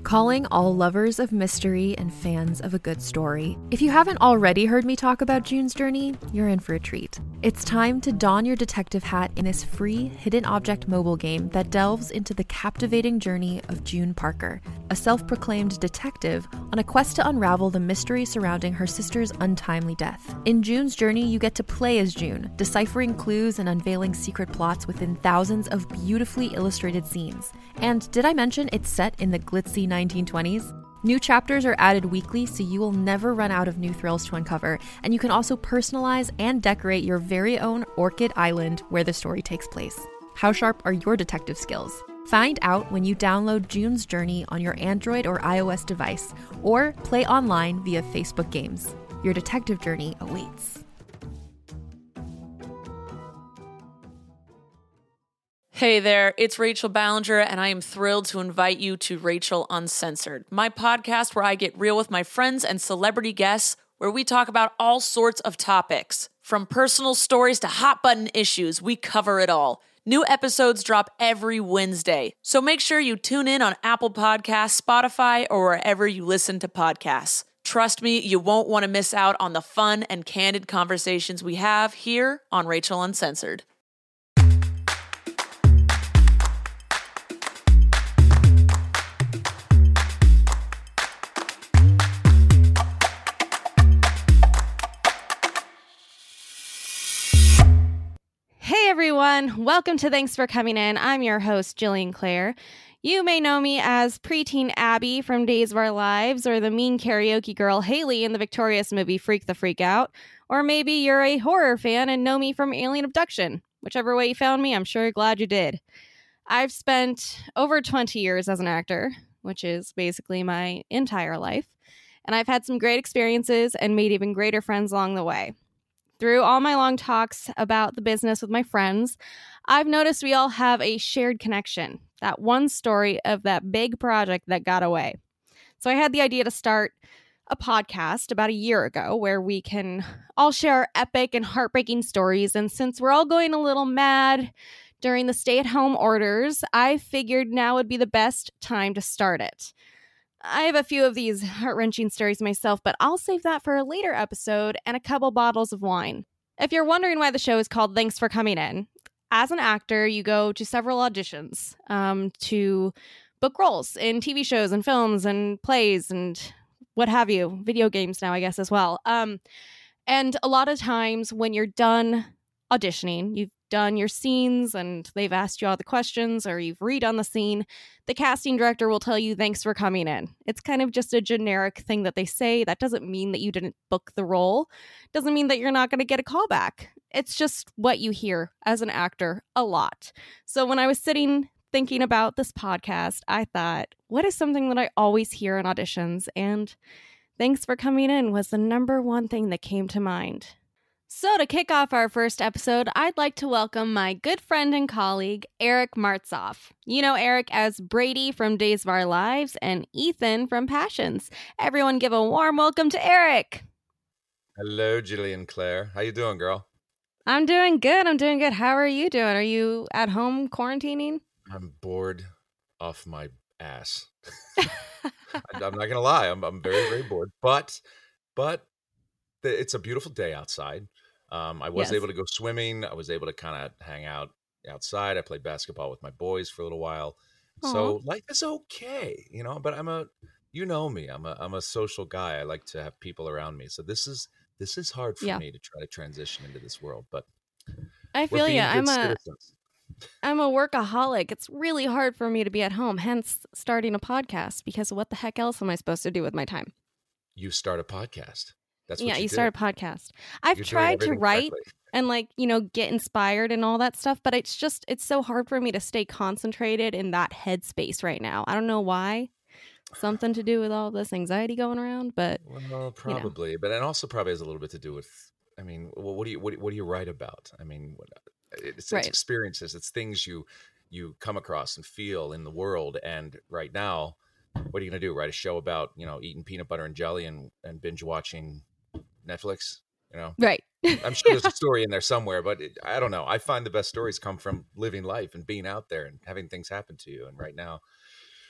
Calling all lovers of mystery and fans of a good story. If you haven't already heard me talk about June's Journey, you're in for a treat. It's time to don your detective hat in this free hidden object mobile game that delves into the captivating journey of June Parker, a self-proclaimed detective on a quest to unravel the mystery surrounding her sister's untimely death. In June's Journey, you get to play as June, deciphering clues and unveiling secret plots within thousands of beautifully illustrated scenes. And did I mention it's set in the glitzy 1920s? New chapters are added weekly, so you will never run out of new thrills to uncover, and you can also personalize and decorate your very own Orchid Island where the story takes place. How sharp are your detective skills? Find out when you download June's Journey on your Android or iOS device, or play online via Facebook Games. Your detective journey awaits. Hey there, it's Rachel Ballinger, and I am thrilled to invite you to Rachel Uncensored, my podcast where I get real with my friends and celebrity guests, where we talk about all sorts of topics. From personal stories to hot-button issues, we cover it all. New episodes drop every Wednesday, so make sure you tune in on Apple Podcasts, Spotify, or wherever you listen to podcasts. Trust me, you won't want to miss out on the fun and candid conversations we have here on Rachel Uncensored. Hey everyone, welcome to Thanks for Coming In. I'm your host, Jillian Clare. You may know me as preteen Abby from Days of Our Lives, or the mean karaoke girl Haley in the Victorious movie Freak the Freak Out, or maybe you're a horror fan and know me from Alien Abduction. Whichever way you found me, I'm sure you're glad you did. I've spent over 20 years as an actor, which is basically my entire life, and I've had some great experiences and made even greater friends along the way. Through all my long talks about the business with my friends, I've noticed we all have a shared connection, that one story of that big project that got away. So I had the idea to start a podcast about a year ago where we can all share our epic and heartbreaking stories. And since we're all going a little mad during the stay-at-home orders, I figured now would be the best time to start it. I have a few of these heart-wrenching stories myself, but I'll save that for a later episode and a couple bottles of wine. If you're wondering why the show is called Thanks for Coming In, as an actor, you go to several auditions to book roles in TV shows and films and plays and what have you, video games now, I guess, as well. And a lot of times when you're done auditioning, you've done your scenes and they've asked you all the questions or you've redone the scene, the casting director will tell you thanks for coming in. It's kind of just a generic thing that they say. That doesn't mean that you didn't book the role. Doesn't mean that you're not going to get a callback. It's just what you hear as an actor a lot. So when I was sitting thinking about this podcast, I thought, what is something that I always hear in auditions? And thanks for coming in was the number one thing that came to mind. So to kick off our first episode, I'd like to welcome my good friend and colleague, Eric Martzoff. You know Eric as Brady from Days of Our Lives and Ethan from Passions. Everyone give a warm welcome to Eric. Hello, Jillian Clare. How you doing, girl? I'm doing good. How are you doing? Are you at home quarantining? I'm bored off my ass. I'm not going to lie. I'm very, very bored. But it's a beautiful day outside. I was able to go swimming. I was able to kind of hang out outside. I played basketball with my boys for a little while. Aww. So life is okay, but you know me, I'm a social guy. I like to have people around me. So this is hard for me to try to transition into this world, but I feel you. I'm a workaholic. It's really hard for me to be at home, hence starting a podcast, because what the heck else am I supposed to do with my time? You start a podcast. That's what you start a podcast. I've tried to write and get inspired and all that stuff, but it's so hard for me to stay concentrated in that headspace right now. I don't know why. Something to do with all this anxiety going around, but probably. But it also probably has a little bit to do with. What do you write about? It's experiences. It's things you come across and feel in the world. And right now, what are you going to do? Write a show about eating peanut butter and jelly and binge watching Netflix? Right. I'm sure there's a story in there somewhere, but I don't know. I find the best stories come from living life and being out there and having things happen to you. And right now,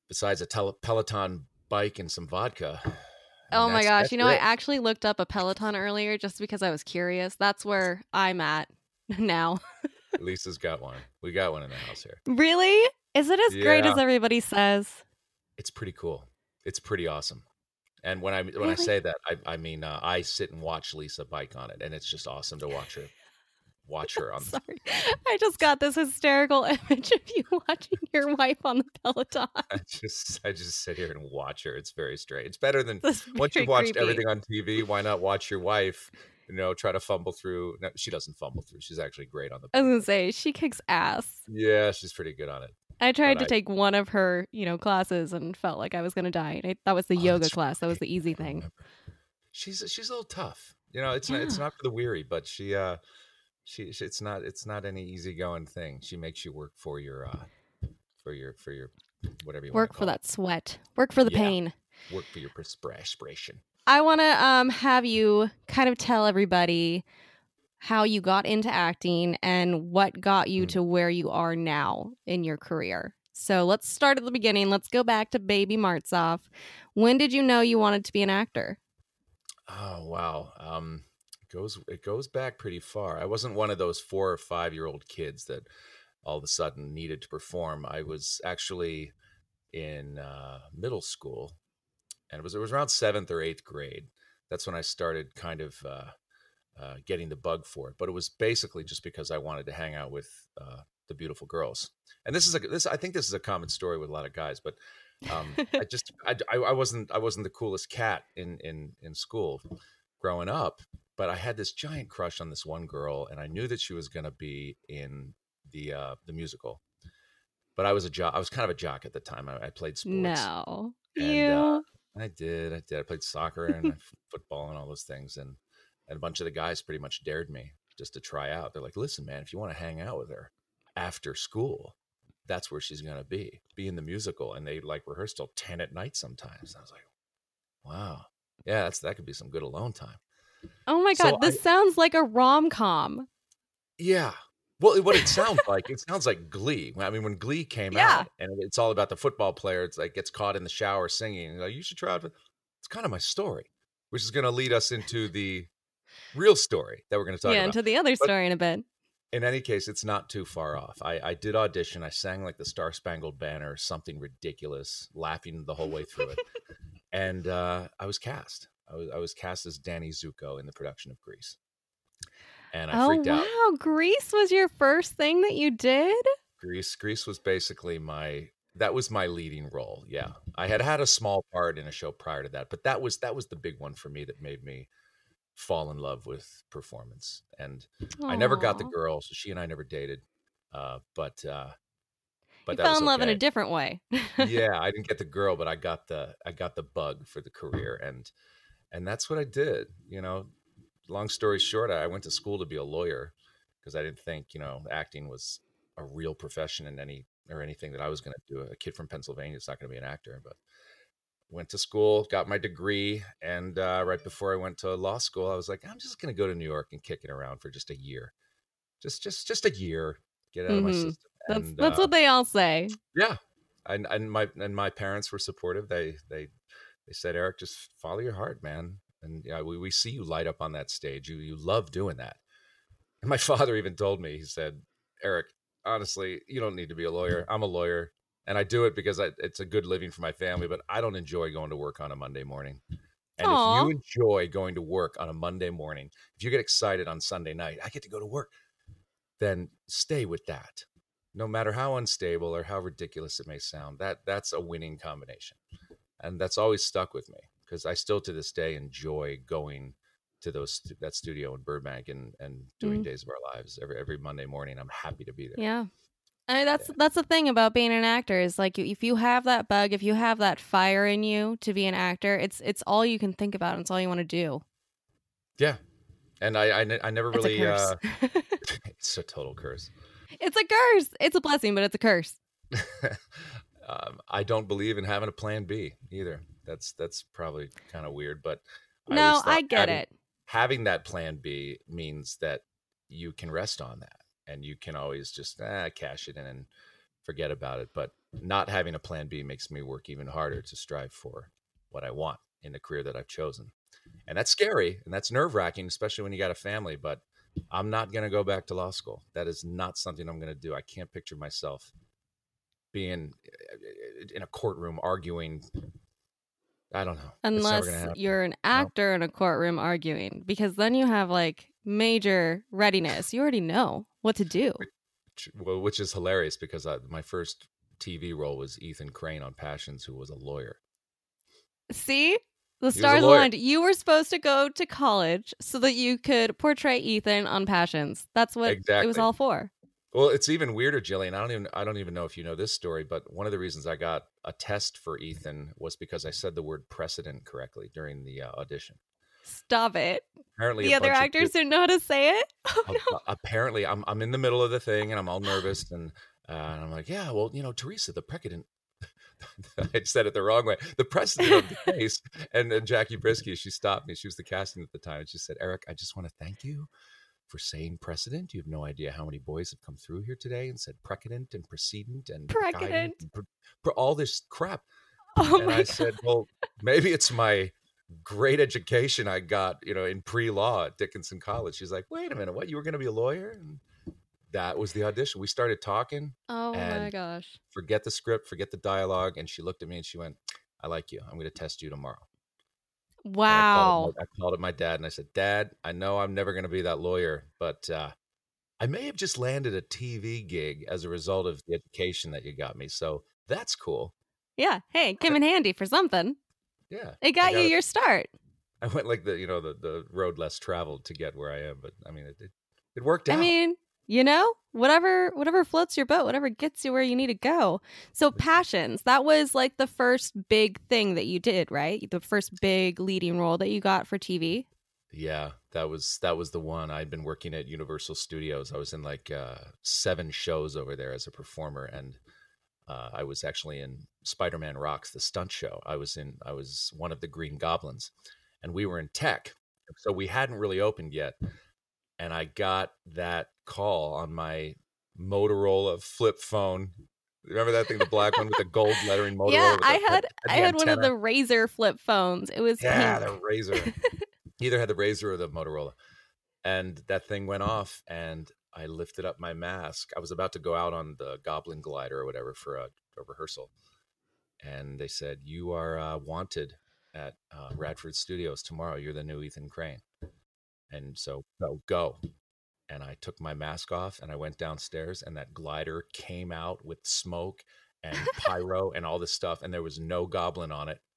besides a Peloton bike and some vodka. Oh my gosh. You know, I actually looked up a Peloton earlier just because I was curious. That's where I'm at now. Lisa's got one. We got one in the house here. Really? Is it as great as everybody says? It's pretty cool. It's pretty awesome. And when I say that, I mean I sit and watch Lisa bike on it, and it's just awesome to watch her on. Sorry, I just got this hysterical image of you watching your wife on the Peloton. I just sit here and watch her. It's very strange. It's better than once you've watched everything on TV. Why not watch your wife? Try to fumble through. No, she doesn't fumble through. She's actually great on the. I was gonna say she kicks ass. Yeah, she's pretty good on it. I tried to take one of her, classes and felt like I was gonna die. That was the yoga class. That was the easy thing. She's a little tough. It's not for the weary, but it's not any easygoing thing. She makes you work for your whatever you work for that sweat. Work for the pain. Work for your perspiration. I want to have you kind of tell everybody how you got into acting and what got you to where you are now in your career. So let's start at the beginning. Let's go back to Baby Martzoff. When did you know you wanted to be an actor? Oh, wow. It goes back pretty far. I wasn't one of those 4 or 5 year old kids that all of a sudden needed to perform. I was actually in middle school, and it was around 7th or 8th grade. That's when I started kind of getting the bug for it. But it was basically just because I wanted to hang out with the beautiful girls. And I think this is a common story with a lot of guys. But I wasn't the coolest cat in school growing up. But I had this giant crush on this one girl, and I knew that she was going to be in the musical. But I was kind of a jock at the time. I played sports. No, and, I did. I played soccer and football and all those things, and a bunch of the guys pretty much dared me just to try out. They're like, "Listen, man, if you want to hang out with her after school, that's where she's going to be in the musical." And they rehearse till 10 at night sometimes. And I was like, "Wow, yeah, that could be some good alone time." Oh my God, this sounds like a rom-com. Yeah. Well, what it sounds like Glee. I mean, when Glee came out, and it's all about the football player, it's like gets caught in the shower singing. You should try it. It's kind of my story, which is going to lead us into the real story that we're going to talk about. Yeah, into the other story in a bit. In any case, it's not too far off. I did audition. I sang like the Star Spangled Banner, something ridiculous, laughing the whole way through it. And I was cast. I was cast as Danny Zuko in the production of Grease. And I freaked out. Oh, wow. Grease was your first thing that you did? Grease was basically my leading role. Yeah. I had a small part in a show prior to that, but that was the big one for me that made me fall in love with performance. And I never got the girl, so she and I never dated. But you fell in love in a different way. Yeah, I didn't get the girl, but I got the bug for the career, and that's what I did. Long story short, I went to school to be a lawyer because I didn't think acting was a real profession in anything that I was going to do. A kid from Pennsylvania is not going to be an actor, but went to school, got my degree, and right before I went to law school, I was like, I'm just going to go to New York and kick it around for just a year, just a year, get out of my system. That's what they all say. Yeah, and my parents were supportive. They said, Eric, just follow your heart, man. And we see you light up on that stage. You love doing that. And my father even told me, he said, Eric, honestly, you don't need to be a lawyer. I'm a lawyer. And I do it because it's a good living for my family, but I don't enjoy going to work on a Monday morning. And if you enjoy going to work on a Monday morning, if you get excited on Sunday night, I get to go to work, then stay with that. No matter how unstable or how ridiculous it may sound, that's a winning combination. And that's always stuck with me because I still to this day enjoy going to that studio in Burbank and doing Days of Our Lives every Monday morning. I'm happy to be there. Yeah. I mean, that's the thing about being an actor is like if you have that bug, if you have that fire in you to be an actor, it's all you can think about and it's all you want to do. Yeah. And I never really it's a curse. It's a total curse. It's a curse. It's a blessing, but it's a curse. I don't believe in having a plan B either. That's probably kind of weird, but no, I get it. Having that plan B means that you can rest on that and you can always just cash it in and forget about it. But not having a plan B makes me work even harder to strive for what I want in the career that I've chosen. And that's scary and that's nerve-wracking, especially when you got a family. But I'm not going to go back to law school. That is not something I'm going to do. I can't picture myself being in a courtroom arguing. I don't know. Unless you're an actor in a courtroom arguing, because then you have like major readiness. You already know what to do. Well, which is hilarious because my first TV role was Ethan Crane on Passions, who was a lawyer. See? The stars aligned. You were supposed to go to college so that you could portray Ethan on Passions. That's what it was all for. Well, it's even weirder, Jillian. I don't even know if you know this story, but one of the reasons I got a test for Ethan was because I said the word precedent correctly during the audition. Stop it. Apparently, the other actors didn't know how to say it. Oh, no. Apparently, I'm in the middle of the thing and I'm all nervous and I'm like, yeah, well, Teresa, the precedent. I said it the wrong way. The precedent of the case. And Jackie Brisky, she stopped me. She was the casting at the time. And she said, Eric, I just want to thank you for saying precedent. You have no idea how many boys have come through here today and said precedent and precedent and all this crap. Oh and I God. said, well, maybe it's my great education I got, in pre-law at Dickinson College. She's like, wait a minute, what? You were going to be a lawyer? And that was the audition. We started talking. Oh my gosh. Forget the script, forget the dialogue. And she looked at me and she went, I like you. I'm going to test you tomorrow. Wow. I called up my dad and I said, Dad, I know I'm never going to be that lawyer, but I may have just landed a TV gig as a result of the education that you got me. So that's cool. Yeah. Hey, came in handy for something. Yeah. It got you your start. I went like the road less traveled to get where I am, but I mean, it worked out. I mean, whatever floats your boat, whatever gets you where you need to go. So Passions, that was like the first big thing that you did, right? The first big leading role that you got for TV. Yeah, that was the one. I'd been working at Universal Studios. I was in like 7 shows over there as a performer, and I was actually in Spider-Man Rocks, the stunt show. I was one of the Green Goblins, and we were in tech, so we hadn't really opened yet. And I got that call on my Motorola flip phone. Remember that thing, the black one with the gold lettering Motorola? Yeah, I had one of the Razr flip phones. It was pink. The Razr. Either had the Razr or the Motorola. And that thing went off, and I lifted up my mask. I was about to go out on the Goblin Glider or whatever for a rehearsal. And they said, you are wanted at Radford Studios tomorrow. You're the new Ethan Crane. And so go. And I took my mask off and I went downstairs, and that glider came out with smoke and pyro and all this stuff. And there was no goblin on it.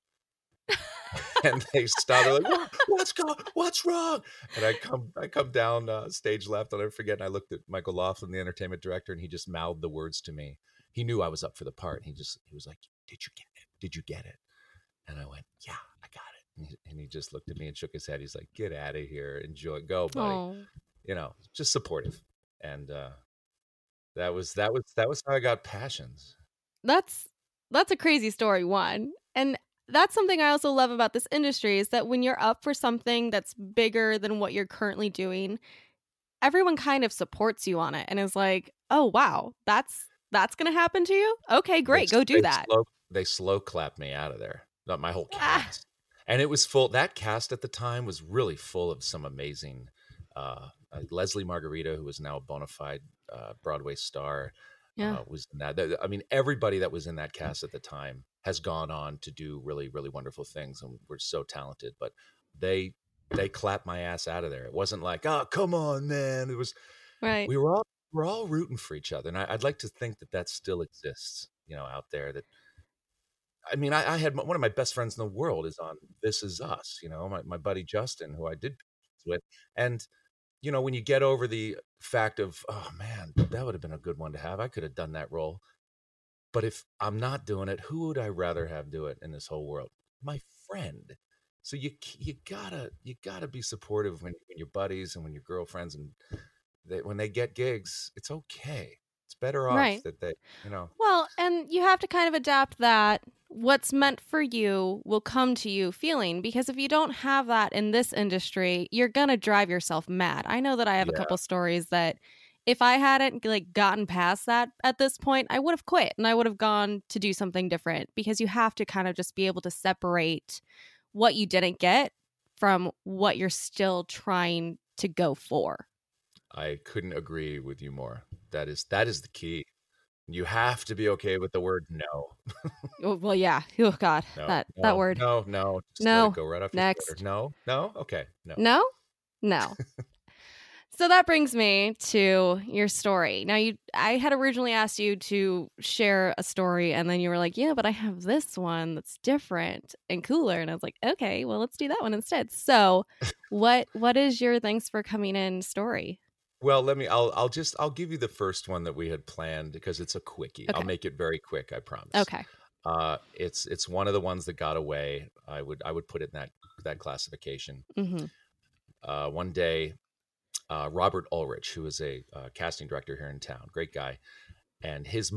And they stopped. They're like, what's wrong? And I come down stage left. I'll never forget. And I looked at Michael Laughlin, the entertainment director, and he just mouthed the words to me. He knew I was up for the part. He was like, did you get it? Did you get it? And I went, yeah, I got it. And he just looked at me and shook his head. He's like, get out of here. Enjoy. Go, buddy. Aww. Just supportive. And that was how I got Passions. That's a crazy story, one. And that's something I also love about this industry, is that when you're up for something that's bigger than what you're currently doing, everyone kind of supports you on it and is like, oh, wow, that's going to happen to you? Okay, great. Go do that. They slow clapped me out of there. Not my whole cast. And it was full. That cast at the time was really full of some amazing Leslie Margarita, who is now a bona fide Broadway star, was in that. I mean, everybody that was in that cast at the time has gone on to do really, really wonderful things, and we're so talented. But they clapped my ass out of there. It wasn't like, oh, come on, man. It was right. We're all rooting for each other, and I'd like to think that still exists, out there. That I mean, I had one of my best friends in the world is on This Is Us. My buddy Justin, who I did with, and when you get over the fact of, oh man, that would have been a good one to have. I could have done that role. But if I'm not doing it, who would I rather have do it in this whole world? My friend. So you gotta be supportive when your buddies and when your girlfriends and when they get gigs. It's okay. It's better off that they, Well, and you have to kind of adapt that what's meant for you will come to you feeling, because if you don't have that in this industry, you're gonna drive yourself mad. I know that I have a couple stories that if I hadn't like gotten past that at this point, I would have quit and I would have gone to do something different, because you have to kind of just be able to separate what you didn't get from what you're still trying to go for. I couldn't agree with you more. That is the key. You have to be okay with the word no. Well, yeah. Oh God, that word. No. Just let it go right off Next. Your shoulder. No. Okay. No. So that brings me to your story. Now, I had originally asked you to share a story, and then you were like, yeah, but I have this one that's different and cooler. And I was like, okay, well, let's do that one instead. So what is your thanks for coming in story? Well, I'll give you the first one that we had planned, because it's a quickie. Okay. I'll make it very quick, I promise. Okay. It's one of the ones that got away. I would put it in that classification. Mm-hmm. One day, Robert Ulrich, who is a casting director here in town, great guy, and his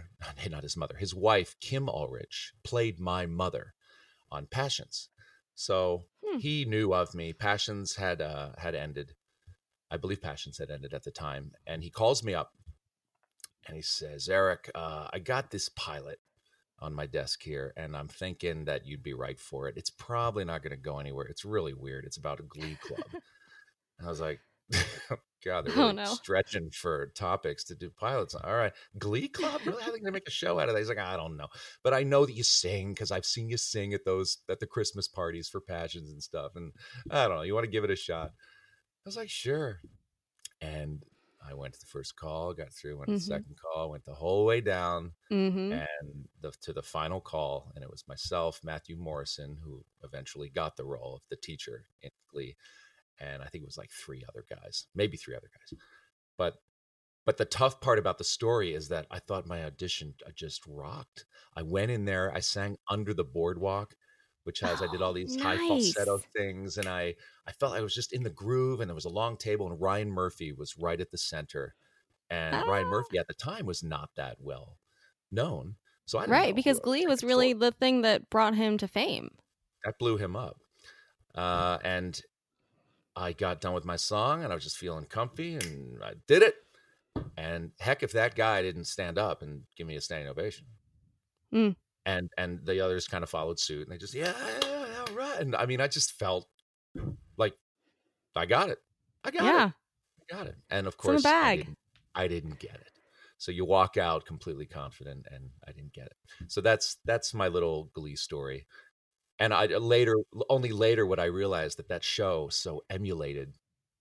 wife, Kim Ulrich, played my mother on Passions. So he knew of me. Passions had ended. I believe Passions had ended at the time. And he calls me up and he says, Eric, I got this pilot on my desk here, and I'm thinking that you'd be right for it. It's probably not going to go anywhere. It's really weird. It's about a glee club. And I was like, God, they're really stretching for topics to do pilots. All right. Glee club? Really? How are they going to make a show out of that? He's like, I don't know. But I know that you sing, because I've seen you sing at the Christmas parties for Passions and stuff. And I don't know. You want to give it a shot? I was like, sure. And I went to the first call, got through, went to the second call, went the whole way down, and to the final call. And it was myself, Matthew Morrison, who eventually got the role of the teacher in Glee. And I think it was like maybe three other guys. But the tough part about the story is that I thought my audition just rocked. I went in there, I sang Under the Boardwalk, which I did all these high falsetto things. And I felt I was just in the groove, and there was a long table, and Ryan Murphy was right at the center. And Ryan Murphy at the time was not that well known. So I didn't know because Glee was really the thing that brought him to fame. That blew him up. And I got done with my song, and I was just feeling comfy, and I did it. And heck, if that guy didn't stand up and give me a standing ovation. And the others kind of followed suit, and they just, yeah, all right. And I mean, I just felt like I got it. I got it. And of course, I didn't get it. So you walk out completely confident, and I didn't get it. So that's my little Glee story. And only later would I realize that show so emulated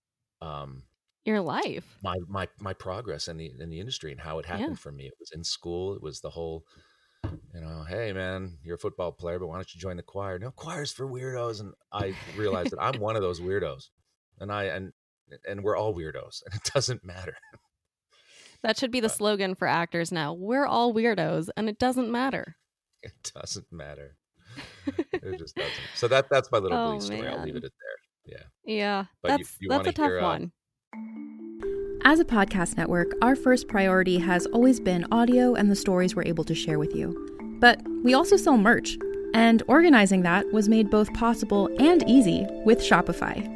your life, my progress in the industry, and how it happened for me. It was in school. It was the whole, hey man, you're a football player, but why don't you join the choir? No, choir's for weirdos. And I realized that I'm one of those weirdos, and we're all weirdos, and it doesn't matter. That should be the slogan for actors now. We're all weirdos, and it doesn't matter. It doesn't matter. It just doesn't. So that's my little Glee story. I'll leave it at there. Yeah. But that's a tough one. As a podcast network, our first priority has always been audio and the stories we're able to share with you. But we also sell merch, and organizing that was made both possible and easy with Shopify.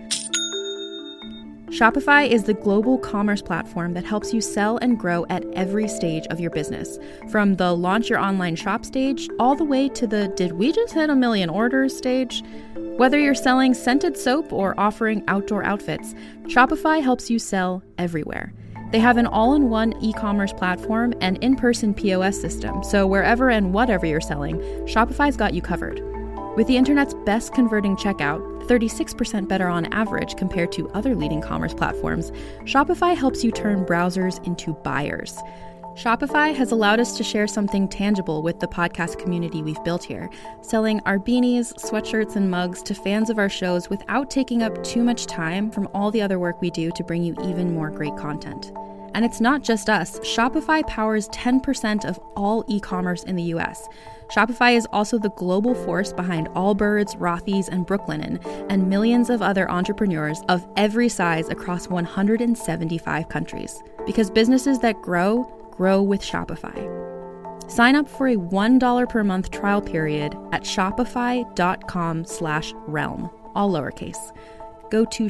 Shopify is the global commerce platform that helps you sell and grow at every stage of your business, from the launch your online shop stage all the way to the did we just hit 1 million orders stage. Whether you're selling scented soap or offering outdoor outfits, Shopify helps you sell everywhere. They have an all-in-one e-commerce platform and in-person POS system, so wherever and whatever you're selling, Shopify's got you covered. With the internet's best converting checkout, 36% better on average compared to other leading commerce platforms, Shopify helps you turn browsers into buyers. Shopify has allowed us to share something tangible with the podcast community we've built here, selling our beanies, sweatshirts, and mugs to fans of our shows without taking up too much time from all the other work we do to bring you even more great content. And it's not just us. Shopify powers 10% of all e-commerce in the US. Shopify is also the global force behind Allbirds, Rothy's, and Brooklinen, and millions of other entrepreneurs of every size across 175 countries. Because businesses that grow with Shopify. Sign up for a $1 per month trial period at shopify.com/realm, all lowercase. Go to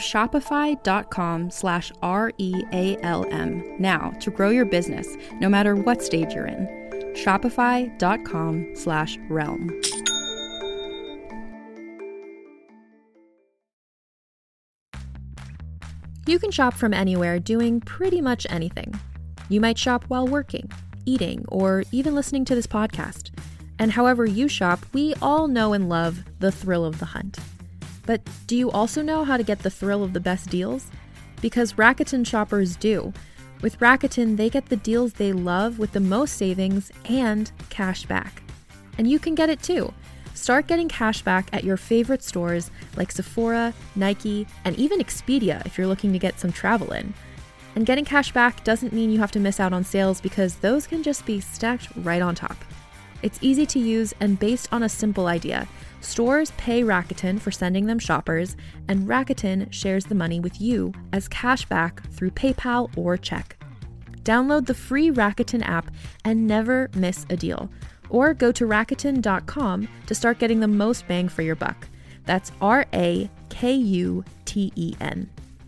shopify.com/REALM now to grow your business, no matter what stage you're in. Shopify.com/realm. You can shop from anywhere doing pretty much anything. You might shop while working, eating, or even listening to this podcast. And however you shop, we all know and love the thrill of the hunt. But do you also know how to get the thrill of the best deals? Because Rakuten shoppers do. With Rakuten, they get the deals they love with the most savings and cash back. And you can get it too. Start getting cash back at your favorite stores like Sephora, Nike, and even Expedia if you're looking to get some travel in. And getting cash back doesn't mean you have to miss out on sales because those can just be stacked right on top. It's easy to use and based on a simple idea. Stores pay Rakuten for sending them shoppers, and Rakuten shares the money with you as cash back through PayPal or check. Download the free Rakuten app and never miss a deal. Or go to Rakuten.com to start getting the most bang for your buck. That's RAKUTEN.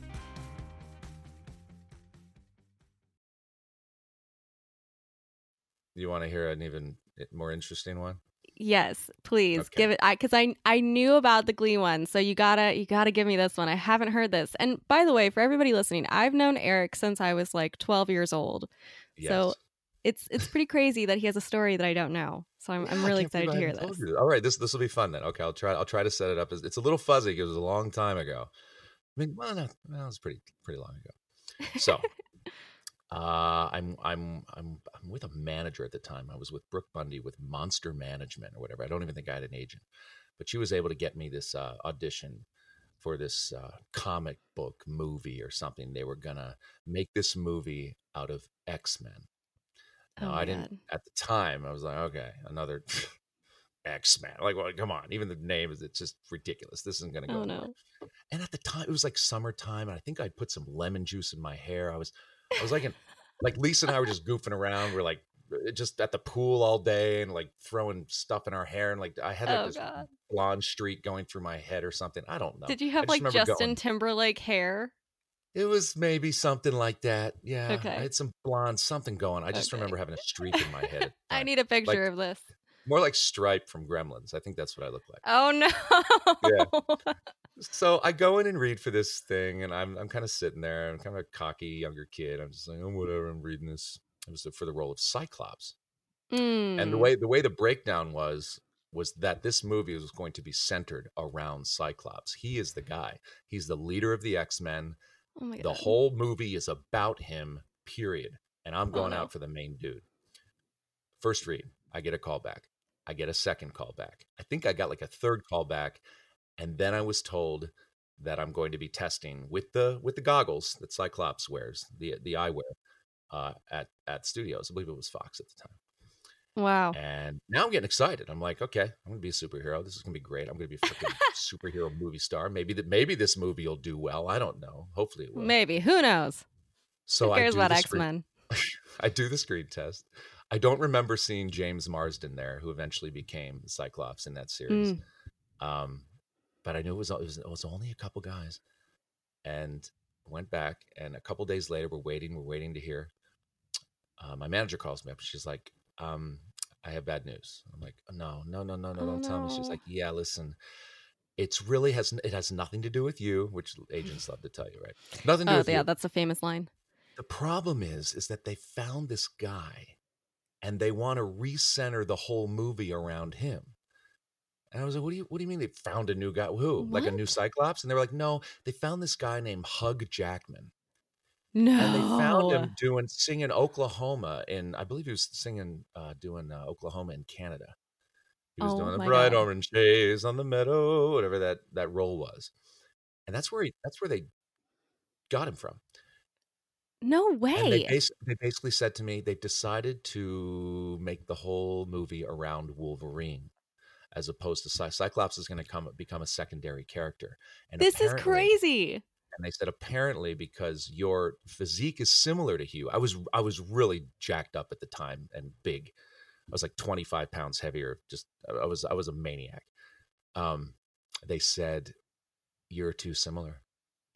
You want to hear an even more interesting one? Yes, please. Okay. Give it. Because I knew about the Glee one, so you gotta give me this one. I haven't heard this. And by the way, for everybody listening, I've known Eric since I was like 12 years old. Yes. So it's pretty crazy that he has a story that I don't know. So I'm really excited to hear this. All right, this will be fun then. Okay, I'll try to set it up. It's a little fuzzy because it was a long time ago. I mean, well, no, it was pretty long ago. So. I'm with a manager at the time. I was with Brooke Bundy with Monster Management or whatever. I don't even think I had an agent, but she was able to get me this audition for this comic book movie or something. They were gonna make this movie out of X-Men. Now I didn't at the time. I was like, okay, another X-Men. Like, well, come on. Even the name it's just ridiculous. This isn't gonna go anywhere. And at the time, it was like summertime, and I think I put some lemon juice in my hair. I was like Lisa and I were just goofing around. We're like just at the pool all day and like throwing stuff in our hair. And like I had like this blonde streak going through my head or something. I don't know. Did you have like Justin Timberlake hair? It was maybe something like that. Yeah. Okay. I had some blonde something going. I just remember having a streak in my head. I need a picture of this. More like Stripe from Gremlins. I think that's what I look like. Oh no. Yeah. So I go in and read for this thing, and I'm kind of sitting there. I'm kind of a cocky younger kid. I'm just like, oh, whatever. I'm reading this. It was for the role of Cyclops. And the way the breakdown was that this movie was going to be centered around Cyclops. He is the guy. He's the leader of the X-Men. Oh my God. The whole movie is about him, period. And I'm going out for the main dude. First read, I get a call back. I get a second call back. I think I got like a third call back. And then I was told that I'm going to be testing with the goggles that Cyclops wears, the eyewear, at studios. I believe it was Fox at the time. Wow. And now I'm getting excited. I'm like, okay, I'm going to be a superhero. This is going to be great. I'm going to be a freaking superhero movie star. Maybe this movie will do well. I don't know. Hopefully it will. Maybe. Who knows? So Who cares about X-Men? I do the screen test. I don't remember seeing James Marsden there, who eventually became Cyclops in that series. But I knew it was only a couple guys, and went back. And a couple days later, we're waiting to hear. My manager calls me up. She's like, "I have bad news." I'm like, "No, don't tell me." She's like, "Yeah, listen, it has nothing to do with you," which agents love to tell you, right? Nothing to do with you. That's a famous line. The problem is that they found this guy, and they want to recenter the whole movie around him. And I was like, what do you mean they found a new guy? Who? What? Like a new Cyclops? And they were like, no, they found this guy named Hugh Jackman. No. And they found him singing Oklahoma I believe he was singing, doing Oklahoma in Canada. He was doing the bright orange days on the meadow, whatever that role was. And that's where they got him from. No way. And they basically said to me, they've decided to make the whole movie around Wolverine, as opposed to Cyclops is going to become a secondary character. And this is crazy. And they said, apparently, because your physique is similar to Hugh. I was really jacked up at the time and big. I was like 25 pounds heavier. I was a maniac. They said, you're too similar.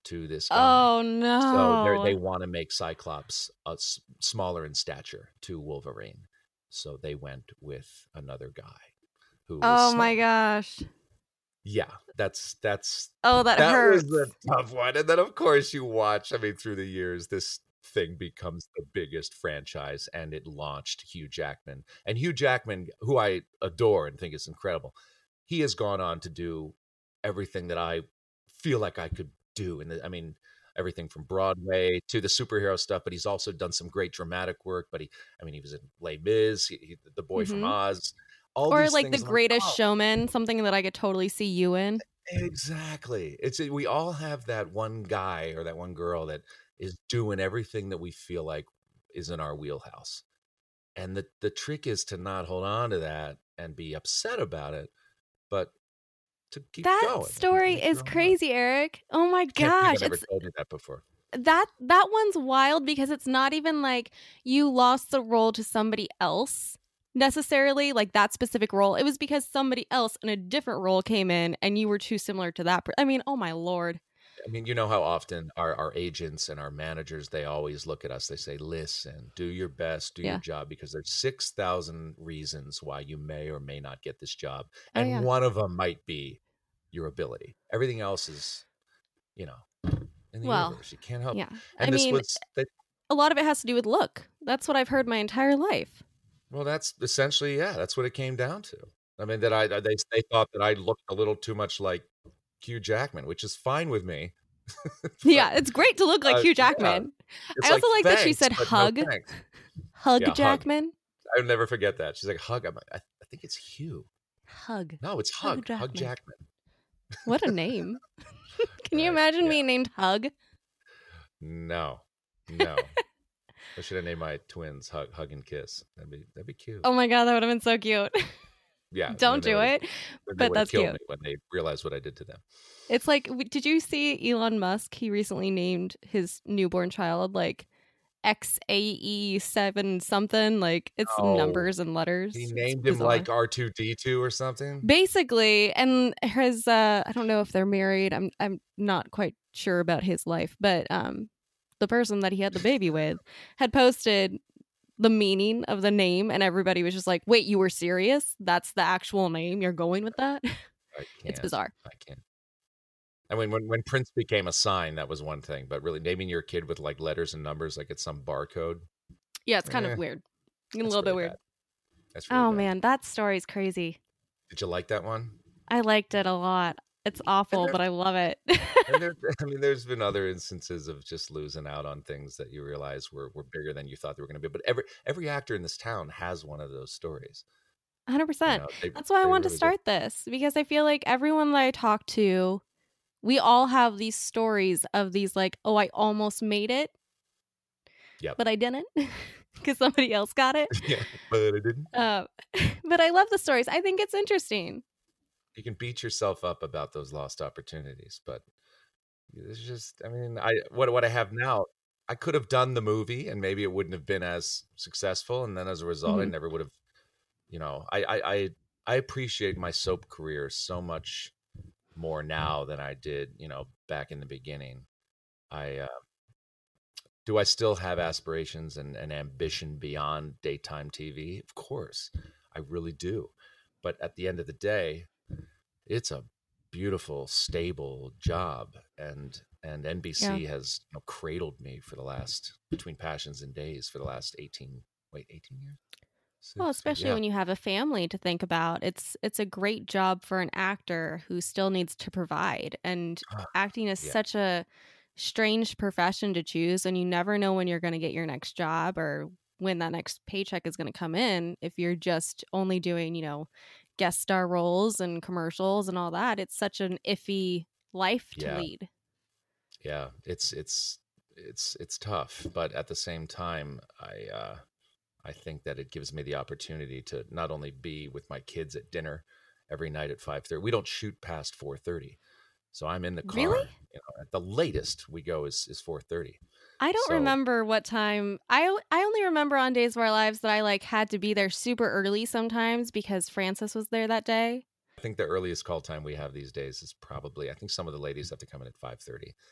to this guy. Oh no! So they want to make Cyclops smaller in stature to Wolverine. So they went with another guy who. Oh my gosh! Yeah, that's. Oh, that hurts. Was a tough one. And then of course you watch. I mean, through the years, this thing becomes the biggest franchise, and it launched Hugh Jackman. And Hugh Jackman, who I adore and think is incredible, he has gone on to do everything that I feel like I could do. And I mean, everything from Broadway to the superhero stuff, but he's also done some great dramatic work. But he was in Les Mis, the Boy from Oz, or like The Greatest Showman, something that I could totally see you in. Exactly. We all have that one guy or that one girl that is doing everything that we feel like is in our wheelhouse. And the trick is to not hold on to that and be upset about it, but to keep going. That story is crazy, Eric. Oh my gosh. I've never told you that before. That one's wild because it's not even like you lost the role to somebody else necessarily, like that specific role. It was because somebody else in a different role came in and you were too similar to that. I mean, oh my Lord. I mean, you know how often our agents and our managers, they always look at us. They say, listen, do your best, do your job, because there's 6,000 reasons why you may or may not get this job. And one of them might be your ability. Everything else is, in the universe. You can't help. Yeah. And a lot of it has to do with look. That's what I've heard my entire life. Well, that's essentially, that's what it came down to. I mean, that they thought that I looked a little too much like Hugh Jackman, which is fine with me. Yeah, it's great to look like Hugh Jackman. I also like that she said hug. No, hug Jackman. I'll never forget that. She's like, hug. I think it's Hugh. Hug. No, it's hug. Hug Jackman. What a name. Can you imagine being named Hug? No. I should have named my twins Hug and Kiss. That'd be cute. Oh my God, that would have been so cute. Yeah. Don't do it. But that's cute. Me when they realize what I did to them. It's like, did you see Elon Musk? He recently named his newborn child like XAE7 something. Like it's numbers and letters. He named him like R2D2 or something. Basically, and his I don't know if they're married. I'm not quite sure about his life, but the person that he had the baby with had posted the meaning of the name, and everybody was just like, wait, you were serious? That's the actual name? You're going with that? It's bizarre. I can't. I mean, when Prince became a sign, that was one thing, but really naming your kid with like letters and numbers, like it's some barcode. Yeah, it's kind of weird. A little bit weird. That's really bad. Man, that story's crazy. Did you like that one? I liked it a lot. It's awful, but I love it. There's been other instances of just losing out on things that you realize were bigger than you thought they were going to be. But every actor in this town has one of those stories. 100%. That's why I wanted to start this, because I feel like everyone that I talk to, we all have these stories of these like, oh, I almost made it, but I didn't because somebody else got it. Yeah, but I didn't. But I love the stories. I think it's interesting. You can beat yourself up about those lost opportunities, but it's just, I mean, what I have now, I could have done the movie and maybe it wouldn't have been as successful. And then as a result, I never would have, I appreciate my soap career so much more now than I did, back in the beginning. Do I still have aspirations and ambition beyond daytime TV? Of course, I really do. But at the end of the day, it's a beautiful, stable job, and NBC has cradled me for the last, between Passions and Days, for the last 18 years. Well, especially when you have a family to think about. It's a great job for an actor who still needs to provide, and acting is such a strange profession to choose, and you never know when you're going to get your next job or when that next paycheck is going to come in. If you're just only doing, guest star roles and commercials and all that, it's such an iffy life to lead. Yeah, it's tough, but at the same time, I think that it gives me the opportunity to not only be with my kids at dinner every night at 5:30. We don't shoot past 4:30, so I'm in the car. Really? At the latest we go is 4:30. I don't remember what time. I only remember on Days of Our Lives that I had to be there super early sometimes because Frances was there that day. I think the earliest call time we have these days is probably, I think some of the ladies have to come in at 5:30.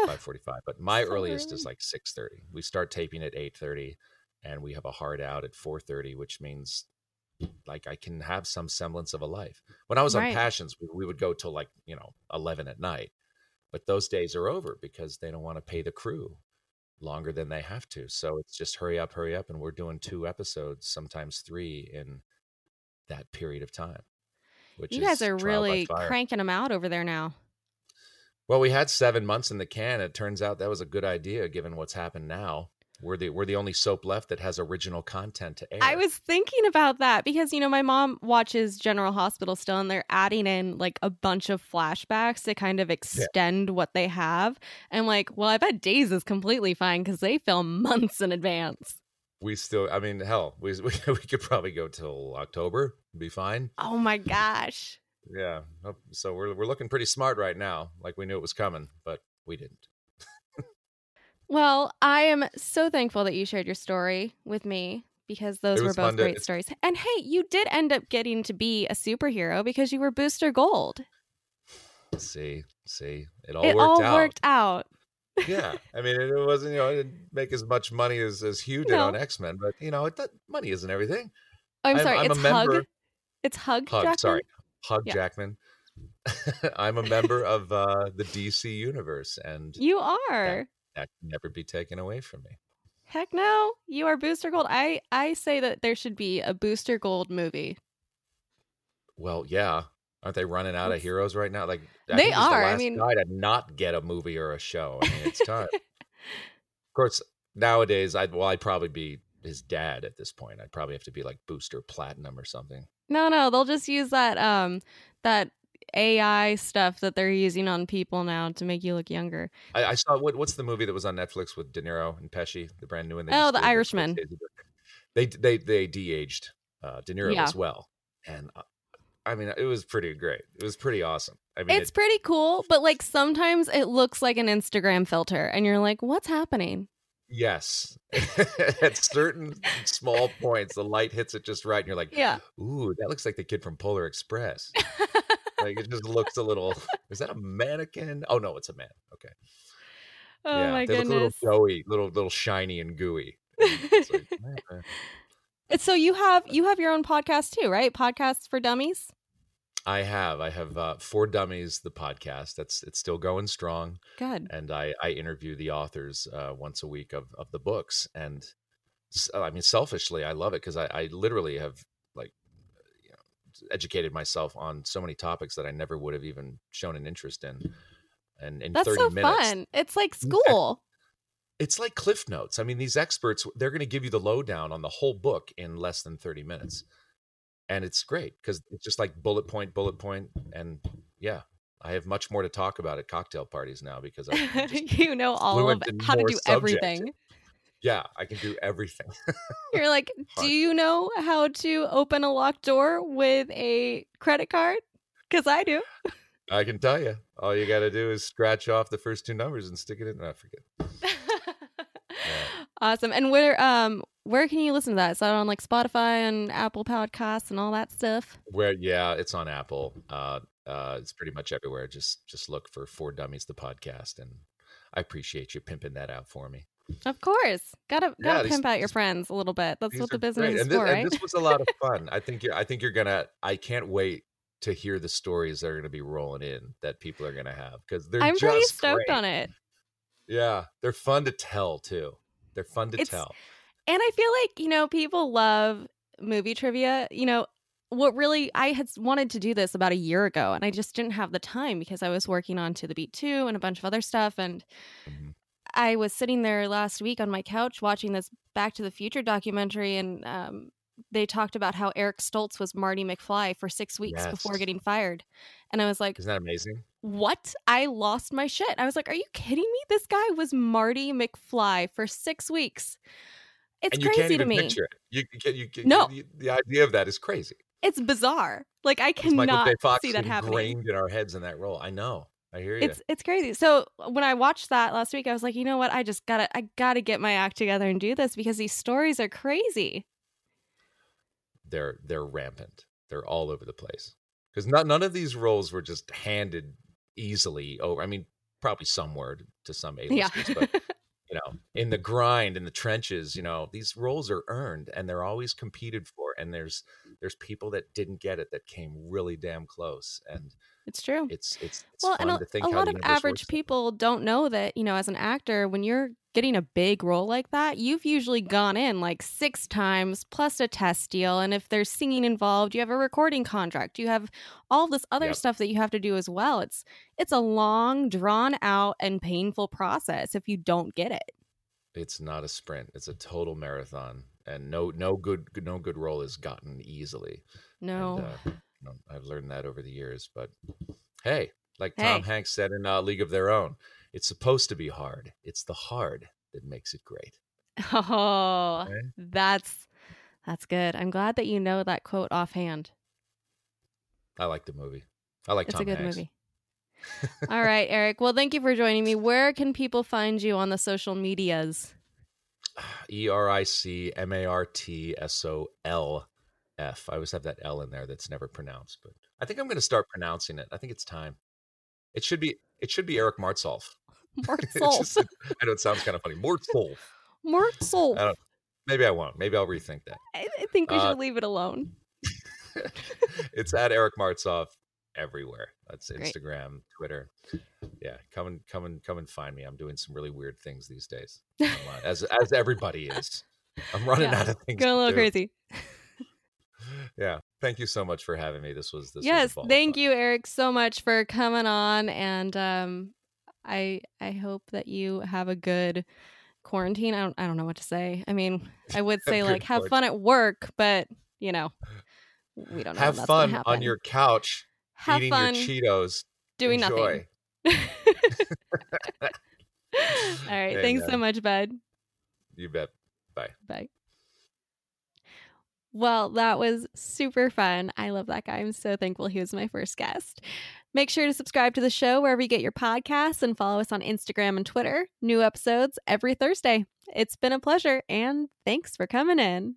5:45. But my So earliest is early. like 6:30. We start taping at 8:30, and we have a hard out at 4:30, which means like I can have some semblance of a life. When I was on Right. Passions, we would go till like 11 at night. But those days are over because they don't want to pay the crew longer than they have to. So it's just hurry up, and we're doing 2 episodes, sometimes 3 in that period of time, which You guys is are trial by really fire. cranking them out over there now. Well, we had 7 months in the can. It turns out that was a good idea given what's happened now. We're the only soap left that has original content to I air. was thinking about that because, my mom watches General Hospital still, and they're adding in like a bunch of flashbacks to kind of extend what they have. And like, well, I bet Days is completely fine because they film months in advance. We still, I mean, hell, we could probably go till October, be fine. Oh my gosh. Yeah. So we're looking pretty smart right now, like we knew it was coming, but we didn't. Well, I am so thankful that you shared your story with me because those It were was both fun great stories. And hey, you did end up getting to be a superhero because you were Booster Gold. see, it It all all worked out. worked out. Yeah. I mean, it wasn't, it didn't make as much money as Hugh did No. on X-Men, but money isn't everything. I'm sorry, I'm it's a member. Hug. It's Hug Jackman? Sorry. Hugh Yeah. Jackman. I'm a member of the DC universe, and You are. that can never be taken away from me. Heck no. You are Booster Gold. I say that there should be a Booster Gold movie. Well, yeah. Aren't they running out of heroes right now? Like I They think he's are. the I last mean, guy to not get a movie or a show. I mean, it's time. Of course, nowadays I'd probably be his dad at this point. I'd probably have to be like Booster Platinum or something. no, they'll just use that AI stuff that they're using on people now to make you look younger. I saw what's the movie that was on Netflix with De Niro and Pesci, the brand new one. The Irishman. They de-aged De Niro as well, and I mean it was pretty great. It was pretty awesome. I mean, it's pretty cool, but like sometimes it looks like an Instagram filter, and you're like, "What's happening?" Yes, at certain small points, the light hits it just right, and you're like, Yeah. Ooh, that looks like the kid from Polar Express." Like it just looks a little. Is that a mannequin? Oh no, it's a man. Okay. Oh yeah, my they goodness. look a little doughy, little shiny and gooey. And it's like, So you have your own podcast too, right? Podcasts for Dummies. I have 4 Dummies, the podcast. It's still going strong. Good. And I interview the authors once a week of the books. And I mean, selfishly, I love it because I literally have educated myself on so many topics that I never would have even shown an interest in. And in That's 30 so minutes, fun. It's like school. It's like Cliff Notes. I mean, these experts, they're going to give you the lowdown on the whole book in less than 30 minutes. And it's great because it's just like bullet point. And yeah, I have much more to talk about at cocktail parties now because I you know all of how to do everything. Yeah, I can do everything. You're like, do you know how to open a locked door with a credit card? Because I do. I can tell you. All you got to do is scratch off the first 2 numbers and stick it in. I forget. Awesome. And where can you listen to that? Is that on like Spotify and Apple Podcasts and all that stuff? Yeah, it's on Apple. It's pretty much everywhere. Just look for 4 Dummies, the podcast, and I appreciate you pimping that out for me. Of course, gotta pimp out your friends a little bit. That's what the business is for, right? And this was a lot of fun. I think you're gonna. I can't wait to hear the stories that are gonna be rolling in that people are gonna have because I'm just pretty stoked great. on it. Yeah, they're fun to tell too. They're fun to tell. And I feel like people love movie trivia. What really, I had wanted to do this about a year ago, and I just didn't have the time because I was working on To the Beat 2 and a bunch of other stuff, and. I was sitting there last week on my couch watching this Back to the Future documentary, and they talked about how Eric Stoltz was Marty McFly for 6 weeks before getting fired. And I was like, isn't that amazing? What? I lost my shit. I was like, are you kidding me? This guy was Marty McFly for 6 weeks. It's and you crazy can't even to me. Picture it. You no. The idea of that is crazy. It's bizarre. Like I cannot Michael J. Fox see that happening. Ingrained in our heads in that role. I know. I hear you. It's crazy. So when I watched that last week, I was like, you know what? I gotta get my act together and do this because these stories are crazy. They're rampant. They're all over the place because none of these roles were just handed easily over. I mean, probably some word to some A-listers, but in the grind, in the trenches, these roles are earned and they're always competed for. And there's people that didn't get it that came really damn close. And it's true. It's fun to think how a lot of average people don't know that, as an actor, when you're getting a big role like that, you've usually gone in like 6 times plus a test deal. And if there's singing involved, you have a recording contract. You have all this other stuff that you have to do as well. It's a long, drawn out and painful process if you don't get it. It's not a sprint. It's a total marathon. And no good role is gotten easily. No. And, I've learned that over the years. But hey, like Tom Hanks said in League of Their Own, it's supposed to be hard. It's the hard that makes it great. Oh, okay. That's good. I'm glad that you know that quote offhand. I like the movie. I like Tom Hanks. It's a good movie. All right, Eric. Well, thank you for joining me. Where can people find you on the social medias? EricMartsolf. I always have that L in there that's never pronounced, but I think I'm going to start pronouncing it. I think it's time. It should be Eric Martsolf. Martsolf. I know it sounds kind of funny. Martsolf. Martsolf. Maybe I won't. Maybe I'll rethink that. I think we should leave it alone. It's at Eric Martsolf everywhere. That's Instagram, Twitter. Yeah, come and find me. I'm doing some really weird things these days. As everybody is. I'm running out of things. Going a little crazy. Yeah. Thank you so much for having me. This was thank you, Eric, so much for coming on. And I hope that you have a good quarantine. I don't know what to say. I mean, I would say like have fun at work, but we don't know. Have fun on your couch, eating your Cheetos, doing nothing. All right. Thanks so much, bud. You bet. Bye. Bye. Well, that was super fun. I love that guy. I'm so thankful he was my first guest. Make sure to subscribe to the show wherever you get your podcasts and follow us on Instagram and Twitter. New episodes every Thursday. It's been a pleasure, and thanks for coming in.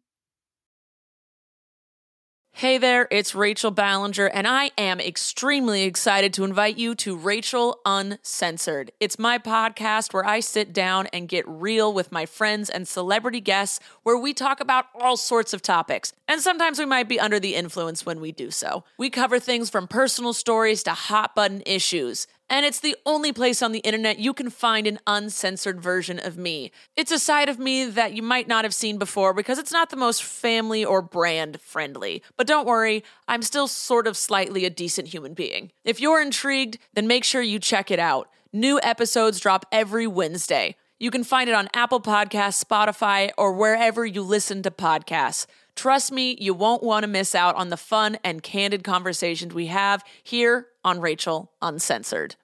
Hey there, it's Rachel Ballinger, and I am extremely excited to invite you to Rachel Uncensored. It's my podcast where I sit down and get real with my friends and celebrity guests, where we talk about all sorts of topics. And sometimes we might be under the influence when we do so. We cover things from personal stories to hot button issues. And it's the only place on the internet you can find an uncensored version of me. It's a side of me that you might not have seen before because it's not the most family or brand friendly. But don't worry, I'm still sort of slightly a decent human being. If you're intrigued, then make sure you check it out. New episodes drop every Wednesday. You can find it on Apple Podcasts, Spotify, or wherever you listen to podcasts. Trust me, you won't want to miss out on the fun and candid conversations we have here on Rachel Uncensored.